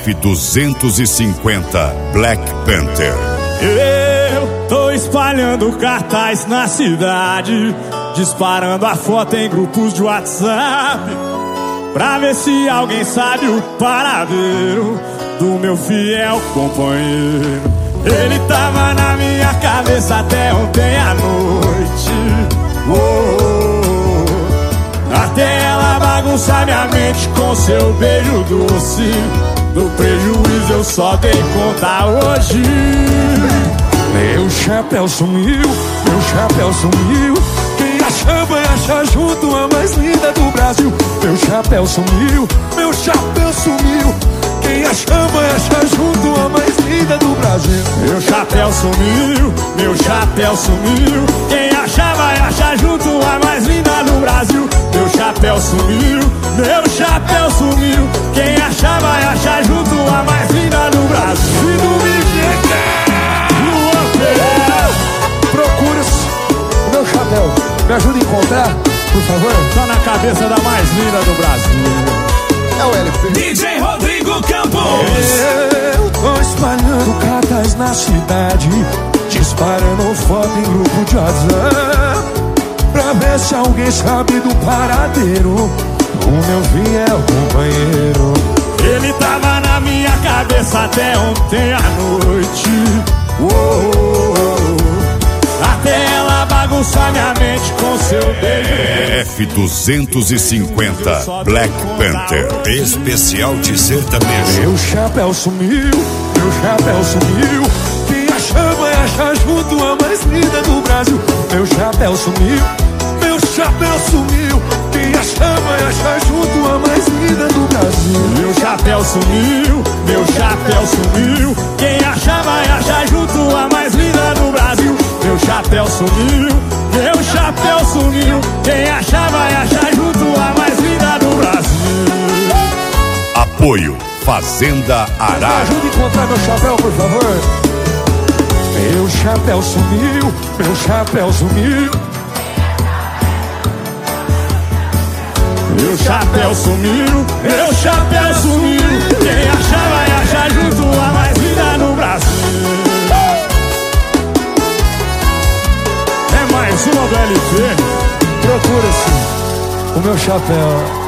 F-250 Black Panther. Eu tô espalhando cartaz na cidade, disparando a foto em grupos de WhatsApp, pra ver se alguém sabe o paradeiro do meu fiel companheiro. Ele tava na minha cabeça até ontem à noite. Até ela bagunçar minha mente com seu beijo doce. Do prejuízo eu só dei conta hoje. Meu chapéu sumiu, meu chapéu sumiu. Quem achar vai achar junto a mais linda do Brasil. Meu chapéu sumiu, meu chapéu sumiu. Quem achar vai achar junto a mais linda do Brasil. Meu chapéu sumiu, meu chapéu sumiu. Quem achar vai achar junto a mais linda do Brasil. Meu chapéu sumiu, meu chapéu sumiu. Quem achar vai achar junto a mais linda do Brasil. E no procura o meu chapéu. Me ajuda a encontrar, por favor. Tá na cabeça da mais linda do Brasil. É o LP. DJ Rodrigo Campos. Eu tô espalhando cartaz na cidade, disparando foto em grupo de WhatsApp, pra ver se alguém sabe do paradeiro do meu fiel companheiro. Ele tava na minha cabeça até ontem à noite. Até ela bagunçar minha mente com seu beijo. F-250 Black Panther, especial de sertanejo. Meu chapéu sumiu, meu chapéu sumiu. Quem achar vai achar junto a mais linda do Brasil. Meu chapéu sumiu, meu chapéu sumiu. Quem achar vai achar junto a mais linda do Brasil. Meu chapéu sumiu, meu chapéu sumiu. Quem achar vai achar junto a mais linda do Brasil. Meu chapéu sumiu, meu chapéu sumiu. Quem achar vai achar junto a mais linda do Brasil. Apoio Fazenda Me Arara. ajuda a encontrar meu chapéu, por favor. Meu chapéu sumiu, meu chapéu sumiu. Meu chapéu sumiu, meu chapéu sumiu. Quem achar vai achar junto a mais linda no Brasil. É mais uma do LP. Procura-se o meu chapéu.